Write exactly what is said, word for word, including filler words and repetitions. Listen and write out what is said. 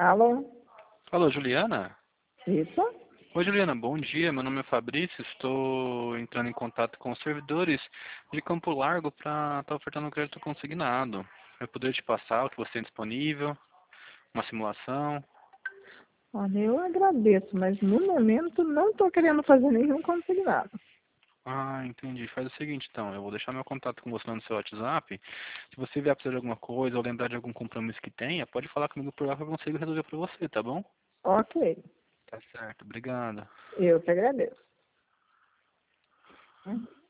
Alô? Alô, Juliana? Isso? Oi, Juliana, bom dia. Meu nome é Fabrício. Estou entrando em contato com os servidores de Campo Largo para estar ofertando um crédito consignado. Eu poderia te passar o que você tem disponível, uma simulação. Olha, eu agradeço, mas no momento não estou querendo fazer nenhum consignado. Ah, entendi. Faz o seguinte, então. Eu vou deixar meu contato com você no seu WhatsApp. Se você vier precisar de alguma coisa ou lembrar de algum compromisso que tenha, pode falar comigo por lá que eu consigo resolver para você, tá bom? Ok, Tá certo. Obrigado. eu que agradeço. Hum.